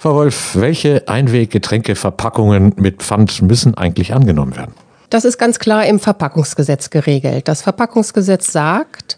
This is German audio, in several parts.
Frau Wolf, welche Einweggetränkeverpackungen mit Pfand müssen eigentlich angenommen werden? Das ist ganz klar im Verpackungsgesetz geregelt. Das Verpackungsgesetz sagt,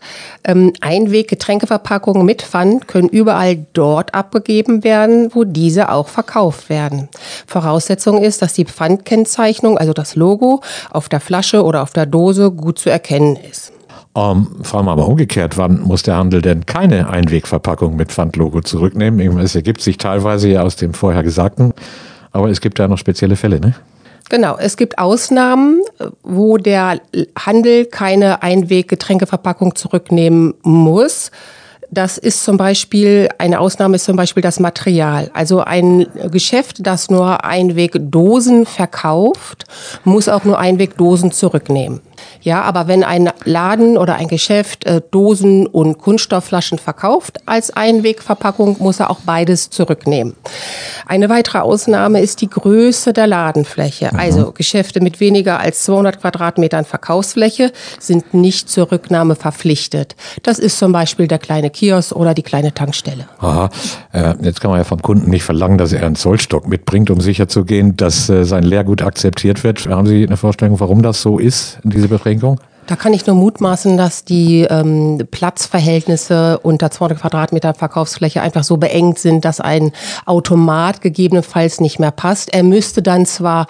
Einweggetränkeverpackungen mit Pfand können überall dort abgegeben werden, wo diese auch verkauft werden. Voraussetzung ist, dass die Pfandkennzeichnung, also das Logo, auf der Flasche oder auf der Dose gut zu erkennen ist. Fragen wir mal umgekehrt, wann muss der Handel denn keine Einwegverpackung mit Pfandlogo zurücknehmen? Es ergibt sich teilweise ja aus dem vorher Gesagten, aber es gibt ja noch spezielle Fälle, ne? Genau, es gibt Ausnahmen, wo der Handel keine Einweggetränkeverpackung zurücknehmen muss. Das ist zum Beispiel, eine Ausnahme ist zum Beispiel das Material. Also ein Geschäft, das nur Einwegdosen verkauft, muss auch nur Einwegdosen zurücknehmen. Ja, aber wenn ein Laden oder ein Geschäft Dosen und Kunststoffflaschen verkauft als Einwegverpackung, muss er auch beides zurücknehmen. Eine weitere Ausnahme ist die Größe der Ladenfläche. Also Geschäfte mit weniger als 200 Quadratmetern Verkaufsfläche sind nicht zur Rücknahme verpflichtet. Das ist zum Beispiel der kleine Kiosk oder die kleine Tankstelle. Aha, jetzt kann man ja vom Kunden nicht verlangen, dass er einen Zollstock mitbringt, um sicherzugehen, dass sein Leergut akzeptiert wird. Haben Sie eine Vorstellung, warum das so ist, diese Beschränkung? Da kann ich nur mutmaßen, dass die Platzverhältnisse unter 200 Quadratmeter Verkaufsfläche einfach so beengt sind, dass ein Automat gegebenenfalls nicht mehr passt. Er müsste dann zwar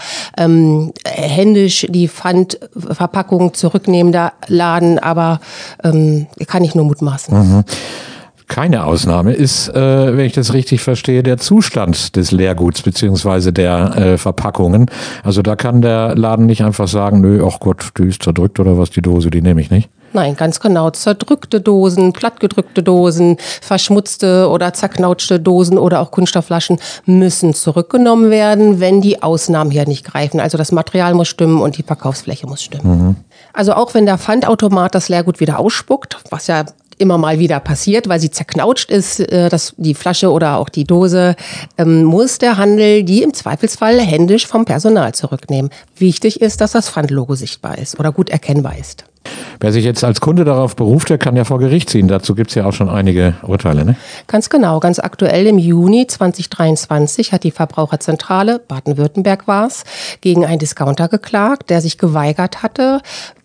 händisch die Pfandverpackung zurücknehmen, der Laden, aber kann ich nur mutmaßen. Mhm. Keine Ausnahme ist, wenn ich das richtig verstehe, der Zustand des Leerguts beziehungsweise der Verpackungen. Also da kann der Laden nicht einfach sagen, nö, ach Gott, die ist zerdrückt oder was, die Dose, die nehme ich nicht. Nein, ganz genau. Zerdrückte Dosen, plattgedrückte Dosen, verschmutzte oder zerknautschte Dosen oder auch Kunststoffflaschen müssen zurückgenommen werden, wenn die Ausnahmen hier nicht greifen. Also das Material muss stimmen und die Verkaufsfläche muss stimmen. Mhm. Also auch wenn der Pfandautomat das Leergut wieder ausspuckt, was ja immer mal wieder passiert, weil sie zerknautscht ist, die Flasche oder auch die Dose, muss der Handel die im Zweifelsfall händisch vom Personal zurücknehmen. Wichtig ist, dass das Pfandlogo sichtbar ist oder gut erkennbar ist. Wer sich jetzt als Kunde darauf beruft, der kann ja vor Gericht ziehen. Dazu gibt es ja auch schon einige Urteile, ne? Ganz genau. Ganz aktuell im Juni 2023 hat die Verbraucherzentrale, Baden-Württemberg war's, gegen einen Discounter geklagt, der sich geweigert hatte,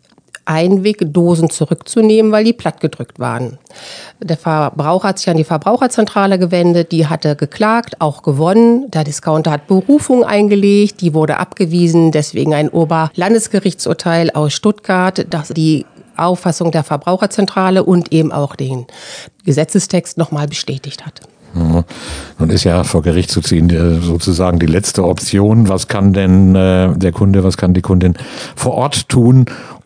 Einwegdosen zurückzunehmen, weil die plattgedrückt waren. Der Verbraucher hat sich an die Verbraucherzentrale gewendet, die hatte geklagt, auch gewonnen. Der Discounter hat Berufung eingelegt, die wurde abgewiesen, deswegen ein Oberlandesgerichtsurteil aus Stuttgart, das die Auffassung der Verbraucherzentrale und eben auch den Gesetzestext nochmal bestätigt hat. Nun ist ja vor Gericht zu ziehen sozusagen die letzte Option. Was kann denn der Kunde, was kann die Kundin vor Ort tun,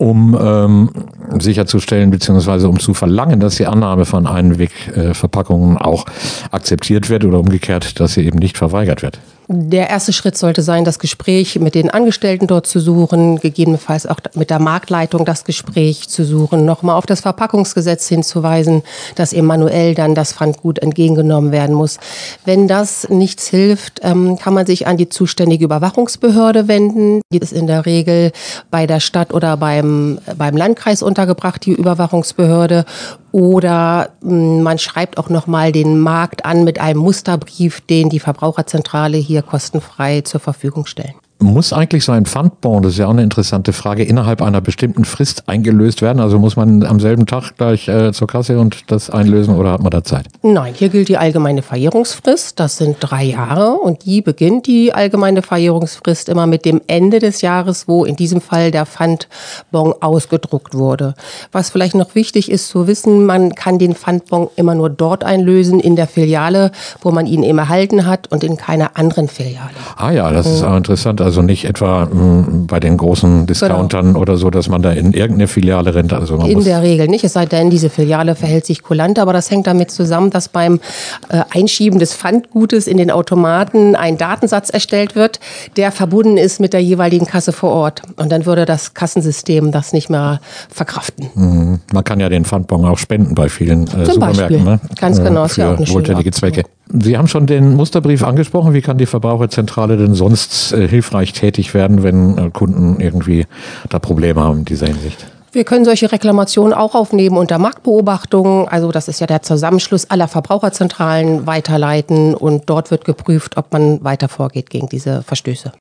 um sicherzustellen bzw. um zu verlangen, dass die Annahme von Einwegverpackungen auch akzeptiert wird oder umgekehrt, dass sie eben nicht verweigert wird? Der erste Schritt sollte sein, das Gespräch mit den Angestellten dort zu suchen, gegebenenfalls auch mit der Marktleitung das Gespräch zu suchen, nochmal auf das Verpackungsgesetz hinzuweisen, dass eben manuell dann das Pfandgut entgegengenommen werden muss. Wenn das nichts hilft, kann man sich an die zuständige Überwachungsbehörde wenden. Die ist in der Regel bei der Stadt oder beim Landkreis untergebracht, die Überwachungsbehörde. Oder man schreibt auch nochmal den Markt an mit einem Musterbrief, den die Verbraucherzentrale hier kostenfrei zur Verfügung stellen. Muss eigentlich so ein Pfandbon, das ist ja auch eine interessante Frage, innerhalb einer bestimmten Frist eingelöst werden? Also muss man am selben Tag gleich zur Kasse und das einlösen oder hat man da Zeit? Nein, hier gilt die allgemeine Verjährungsfrist. Das sind 3 Jahre und die beginnt die allgemeine Verjährungsfrist immer mit dem Ende des Jahres, wo in diesem Fall der Pfandbon ausgedruckt wurde. Was vielleicht noch wichtig ist zu wissen, man kann den Pfandbon immer nur dort einlösen, in der Filiale, wo man ihn eben erhalten hat und in keiner anderen Filiale. Ah ja, das ist auch interessant. Also nicht etwa bei den großen Discountern oder so, dass man da in irgendeine Filiale rennt. Also man in der Regel nicht, es sei denn, diese Filiale verhält sich kulant, aber das hängt damit zusammen, dass beim Einschieben des Pfandgutes in den Automaten ein Datensatz erstellt wird, der verbunden ist mit der jeweiligen Kasse vor Ort. Und dann würde das Kassensystem das nicht mehr verkraften. Mhm. Man kann ja den Pfandbon auch spenden bei vielen Supermärkten. Ne? Ganz genau, ist ja auch eine wohltätige Zwecke. Sie haben schon den Musterbrief angesprochen. Wie kann die Verbraucherzentrale denn sonst hilfreich tätig werden, wenn Kunden irgendwie da Probleme haben in dieser Hinsicht? Wir können solche Reklamationen auch aufnehmen unter Marktbeobachtung. Also das ist ja der Zusammenschluss aller Verbraucherzentralen, weiterleiten und dort wird geprüft, ob man weiter vorgeht gegen diese Verstöße.